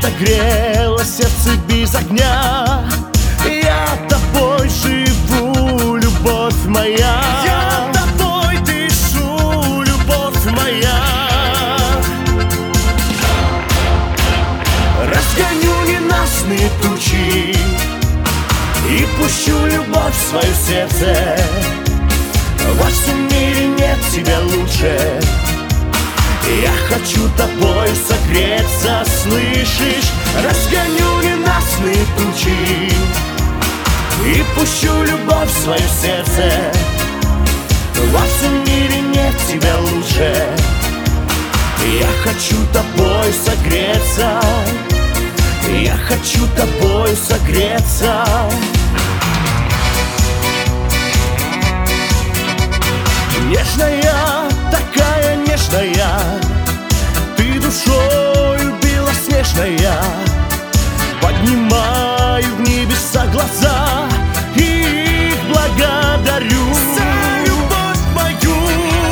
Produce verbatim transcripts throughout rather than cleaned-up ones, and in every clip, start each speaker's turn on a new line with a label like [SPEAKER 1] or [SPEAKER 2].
[SPEAKER 1] согрело сердце без огня. Я тобой живу, любовь моя. Я тобой дышу, любовь моя. Разгоню ненастные тучи и пущу любовь в свое сердце. Во всем мире нет тебя лучше. Я хочу тобой согреться, слышишь? Разгоню ненастные тучи и пущу любовь в свое сердце. Во всем мире нет тебя лучше. Я хочу тобой согреться. Я хочу тобой согреться. Нежная, такая нежная, ты душою белоснежная. Поднимаю в небеса глаза и их благодарю за любовь мою.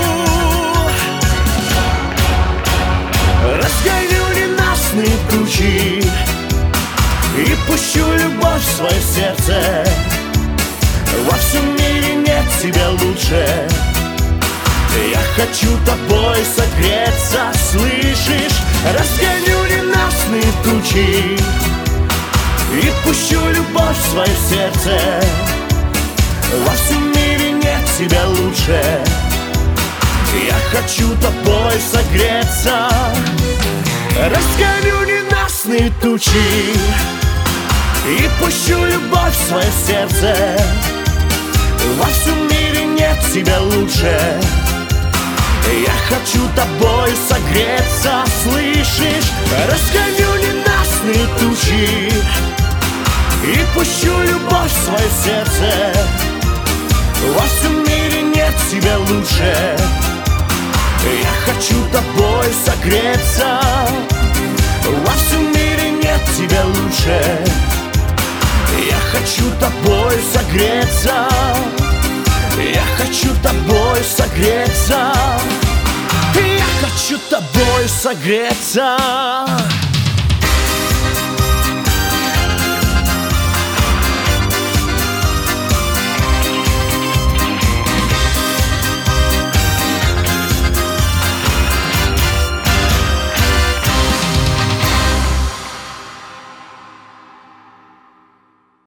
[SPEAKER 1] Разгоню ненастные тучи и пущу любовь в свое сердце. Во всем мире нет тебя лучше. Я хочу тобой согреться, слышишь? Разгоню ненастные тучи и пущу любовь в свое сердце. Во всем мире нет тебя лучше. Я хочу тобой согреться. Разгоню ненастные тучи и пущу любовь в свое сердце. Во всем мире нет тебя лучше. Я хочу тобой согреться, слышишь? Разгоню ненастные тучи и пущу любовь в свое сердце. Во всем мире нет тебя лучше. Я хочу тобой согреться. Во всем мире нет тебя лучше. Я хочу тобой согреться. Я хочу тобой согреться. Я хочу тобой согреться.